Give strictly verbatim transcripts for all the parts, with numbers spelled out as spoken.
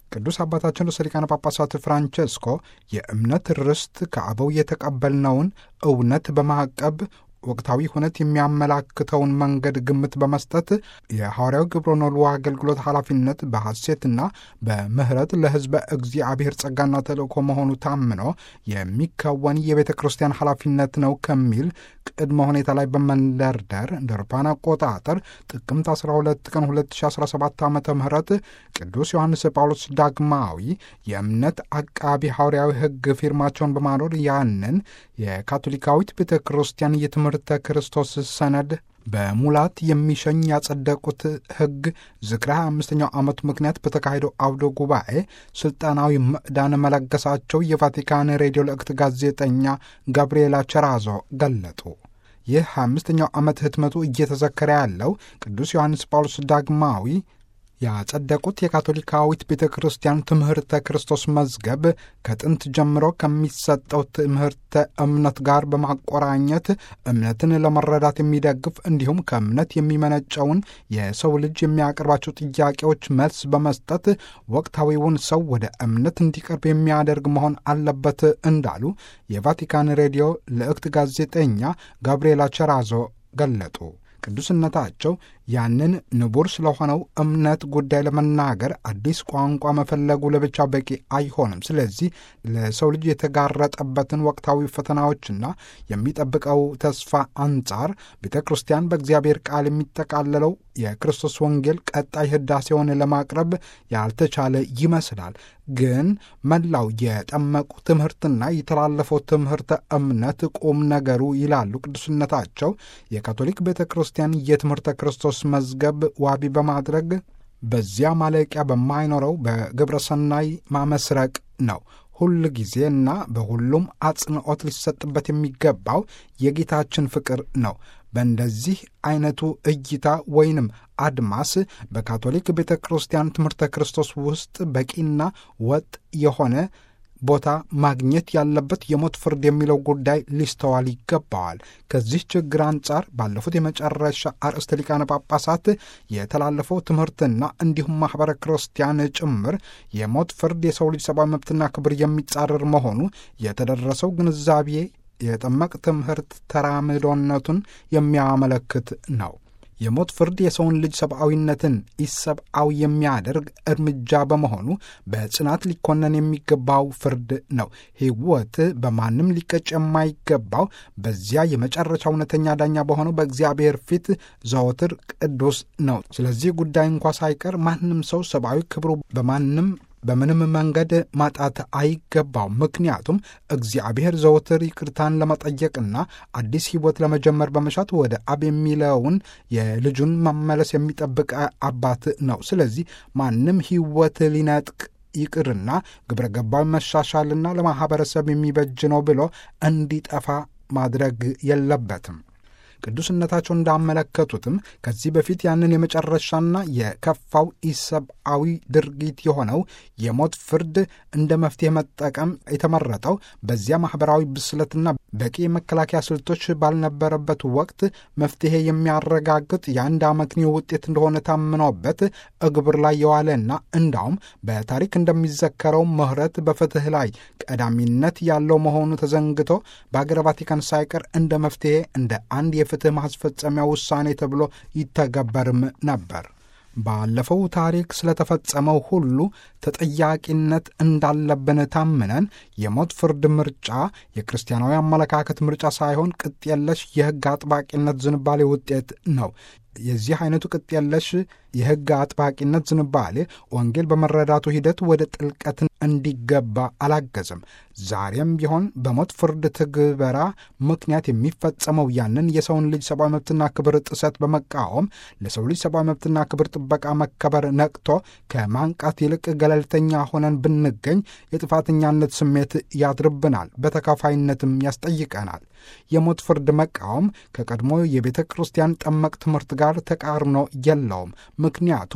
ቅዱስ አባታችን ርዕሰ ሊቃነ ጳጳሳት ፍራንቼስኮ የእምነት ርስት ከአበው የተቀበልነውን እውነት በማዕቀብ ወቅታዊ ሁነት የሚያመላክተውን መንገድ ግምት በመስጠት የሐዋርያው ግብረ ኖልዎ አገልግሎት ኃላፊነት በሐሴትና በምህረት ለሕዝበ እግዚአብሔር ጸጋና ተልእኮ መሆኑ ታምኖ የሚከወን የቤተ ክርስቲያን ኃላፊነት ነው ከሚል ቅድመ ሁኔታ ላይ በመንደርደር እንደ አውሮፓውያን አቆጣጠር ጥቅምት አስራ ሁለት ቀን ሁለት ሺህ አስራ ሰባት ዓመተ ምህረት ቅዱስ ዮሐንስ ጳውሎስ ዳግማዊ የእምነት አቃቢ ሐዋርያዊ ሕግ ፊርማቸውን በማኖር ያንን የካቶሊካዊት ቤተ ክርስቲያን የትምህርተ ክርስቶስ ሰነድ በሙላት የሚሸኝ ያጸደቁት ሕግ ዝክረ ሃያ አምስተኛው ዓመቱ ምክንያት በተካሄደው አውደ ጉባኤ ስልጣናዊ ምዕዳን መለገሳቸው የቫቲካን ሬዲዮ ልእክት ጋዜጠኛ ጋብርኤላ ቸራዞ ገለጡ። ይህ ሃያ አምስተኛው ዓመት ህትመቱ እየተዘከረ ያለው ቅዱስ ዮሐንስ ጳውሎስ ዳግማዊ ያጸደቁት የካቶሊካዊት ቤተ ክርስቲያን ትምህርተ ክርስቶስ መዝገብ ከጥንት ጀምሮ ከሚሰጠው ትምህርተ እምነት ጋር በማቆራኘት እምነትን ለመረዳት የሚደግፍ እንዲሁም ከእምነት የሚመነጨውን የሰው ልጅ የሚያቀርባቸው ጥያቄዎች መልስ በመስጠት ወቅታዊውን ሰው ወደ እምነት እንዲቀርብ የሚያደርግ መሆን አለበት እንዳሉ የቫቲካን ሬዲዮ ልእክት ጋዜጠኛ ጋብርኤላ ቸራዞ ገለጡ። ቅዱስነታቸው ያንን ንቡር ስለሆነው እምነት ጉዳይ ለመናገር አዲስ ቋንቋ መፈለጉ ለብቻ በቂ አይሆንም። ስለዚህ ለሰው ልጅ የተጋረጠበትን ወቅታዊ ፈተናዎችና የሚጠብቀው ተስፋ አንጻር ቤተ ክርስቲያን በእግዚአብሔር ቃል የሚጠቃለለው የክርስቶስ ወንጌል ቀጣይ ህዳሴውን ለማቅረብ ያልተቻለ ይመስላል። ግን መላው የጠመቁ ትምህርትና የተላለፈው ትምህርተ እምነት ቁም ነገሩ ይላሉ ቅዱስነታቸው የካቶሊክ ቤተ ክርስቲያን የትምህርተ ክርስቶስ መዝገብ ዋቢ በማድረግ በዚያ ማለቂያ በማይኖረው በግብረ ሰናይ ማመስረቅ ነው። ሁል ጊዜና በሁሉም አጽንዖት ሊሰጥበት የሚገባው የጌታችን ፍቅር ነው። በእንደዚህ አይነቱ እይታ ወይንም አድማስ በካቶሊክ ቤተ ክርስቲያን ትምህርተ ክርስቶስ ውስጥ በቂና ወጥ የሆነ ቦታ ማግኘት ያለበት የሞት ፍርድ የሚለው ጉዳይ ሊስተዋል ይገባዋል። ከዚህ ችግር አንጻር ባለፉት የመጨረሻ አርእስተ ሊቃነ ጳጳሳት የተላለፈው ትምህርትና እንዲሁም ማኅበረ ክርስቲያን ጭምር የሞት ፍርድ የሰው ልጅ ሰብአዊ መብትና ክብር የሚጻረር መሆኑ የተደረሰው ግንዛቤ የጠመቅ ትምህርት ተራምዶነቱን የሚያመለክት ነው። የሞት ፍርድ የሰውን ልጅ ሰብአዊነትን ኢሰብአዊ የሚያደርግ እርምጃ በመሆኑ በጽናት ሊኮነን የሚገባው ፍርድ ነው። ሕይወት በማንም ሊቀጭ የማይገባው በዚያ የመጨረሻ እውነተኛ ዳኛ በሆነው በእግዚአብሔር ፊት ዘወትር ቅዱስ ነው። ስለዚህ ጉዳይ እንኳ ሳይቀር ማንም ሰው ሰብአዊ ክብሩ በማንም በምንም መንገድ ማጣት አይገባው። ምክንያቱም እግዚአብሔር ዘወትር ይቅርታን ለመጠየቅና አዲስ ሕይወት ለመጀመር በመሻት ወደ አብ የሚለውን የልጁን መመለስ የሚጠብቅ አባት ነው። ስለዚህ ማንም ሕይወት ሊነጥቅ ይቅርና ግብረ ገባዊ መሻሻልና ለማኅበረሰብ የሚበጅ ነው ብሎ እንዲጠፋ ማድረግ የለበትም። ቅዱስነታቸው እንዳመለከቱትም ከዚህ በፊት ያንን የመጨረሻና የከፋው ኢሰብአዊ ድርጊት የሆነው የሞት ፍርድ እንደ መፍትሄ መጠቀም የተመረጠው በዚያ ማኅበራዊ ብስለትና በቂ የመከላከያ ስልቶች ባልነበረበት ወቅት መፍትሄ የሚያረጋግጥ የአንድ አመክንዮ ውጤት እንደሆነ ታምኖበት እግብር ላይ የዋለና እንዳውም በታሪክ እንደሚዘከረው ምሕረት በፍትህ ላይ ቀዳሚነት ያለው መሆኑ ተዘንግቶ በአገረ ቫቲካን ሳይቀር እንደ መፍትሄ እንደ አንድ የፍትህ ማስፈጸሚያ ውሳኔ ተብሎ ይተገበርም ነበር። ባለፈው ታሪክ ስለተፈጸመው ሁሉ ተጠያቂነት እንዳለብን ታምነን የሞት ፍርድ ምርጫ የክርስቲያናዊ አመለካከት ምርጫ ሳይሆን ቅጥ የለሽ የሕግ አጥባቂነት ዝንባሌ ውጤት ነው። የዚህ አይነቱ ቅጥ የለሽ የሕግ አጥባቂነት ዝንባሌ ወንጌል በመረዳቱ ሂደት ወደ ጥልቀት እንዲገባ አላገዘም። ዛሬም ቢሆን በሞት ፍርድ ትግበራ ምክንያት የሚፈጸመው ያንን የሰውን ልጅ ሰብአዊ መብትና ክብር ጥሰት በመቃወም ለሰው ልጅ ሰብአዊ መብትና ክብር ጥበቃ መከበር ነቅቶ ከማንቃት ይልቅ ገለልተኛ ሆነን ብንገኝ የጥፋተኛነት ስሜት ያድርብናል፣ በተካፋይነትም ያስጠይቀናል። የሞት ፍርድ መቃወም ከቀድሞ የቤተ ክርስቲያን ጠመቅ ትምህርት ጋር ተቃርኖ የለውም። ምክንያቱም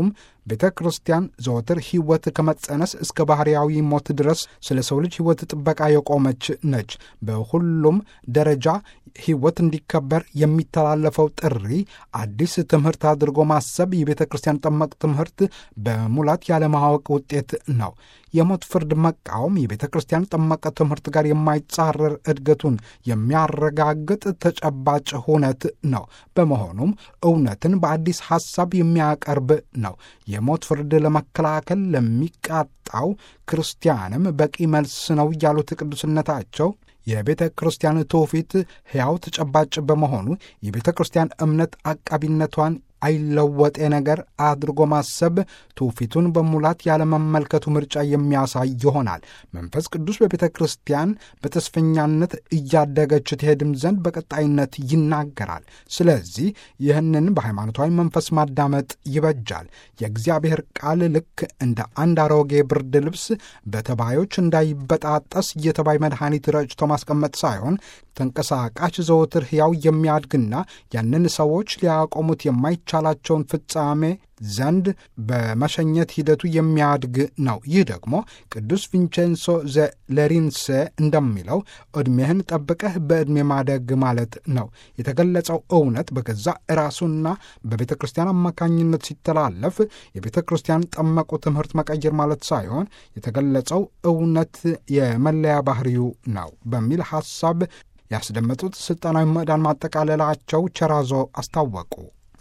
ቤተ ክርስቲያን ዘወትር ሕይወት ከመጸነስ እስከ ባህርያዊ ሞት ድረስ ስለ ሰው ልጅ ሕይወት ጥበቃ የቆመች ነች። በሁሉም ደረጃ ሕይወት እንዲከበር የሚተላለፈው ጥሪ አዲስ ትምህርት አድርጎ ማሰብ የቤተ ክርስቲያን ጠመቅ ትምህርት በሙላት ያለማወቅ ውጤት ነው። የሞት ፍርድ መቃወም የቤተ ክርስቲያን ጠመቀ ትምህርት ጋር የማይጻረር እድገቱን የሚያረጋግጥ ተጨባጭ ሁነት ነው። በመሆኑም እውነትን በአዲስ ሐሳብ የሚያቀርብ ነው። የሞት ፍርድ ለመከላከል ለሚቃጣው ክርስቲያንም በቂ መልስ ነው ያሉት ቅዱስነታቸው የቤተ ክርስቲያን ትውፊት ሕያው ተጨባጭ በመሆኑ የቤተ ክርስቲያን እምነት አቃቢነቷን አይለወጤ ነገር አድርጎ ማሰብ ትውፊቱን በሙላት ያለመመልከቱ ምርጫ የሚያሳይ ይሆናል። መንፈስ ቅዱስ በቤተ ክርስቲያን በተስፈኛነት እያደገች ትሄድም ዘንድ በቀጣይነት ይናገራል። ስለዚህ ይህንን በሃይማኖታዊ መንፈስ ማዳመጥ ይበጃል። የእግዚአብሔር ቃል ልክ እንደ አንድ አሮጌ ብርድ ልብስ በተባዮች እንዳይበጣጠስ የተባይ መድኃኒት ረጭቶ ማስቀመጥ ሳይሆን ተንቀሳቃሽ ዘወትር ሕያው የሚያድግና ያንን ሰዎች ሊያቆሙት የማይቻላቸውን ፍጻሜ ዘንድ በመሸኘት ሂደቱ የሚያድግ ነው። ይህ ደግሞ ቅዱስ ቪንቼንሶ ዘለሪንሴ እንደሚለው ዕድሜህን ጠብቀህ በዕድሜ ማደግ ማለት ነው። የተገለጸው እውነት በገዛ ራሱና በቤተ ክርስቲያን አማካኝነት ሲተላለፍ የቤተ ክርስቲያን ጠመቁ ትምህርት መቀየር ማለት ሳይሆን የተገለጸው እውነት የመለያ ባህሪው ነው በሚል ሐሳብ ያስደመጡት ሥልጣናዊ ምዕዳን ማጠቃለላቸው ቸራዞ አስታወቁ።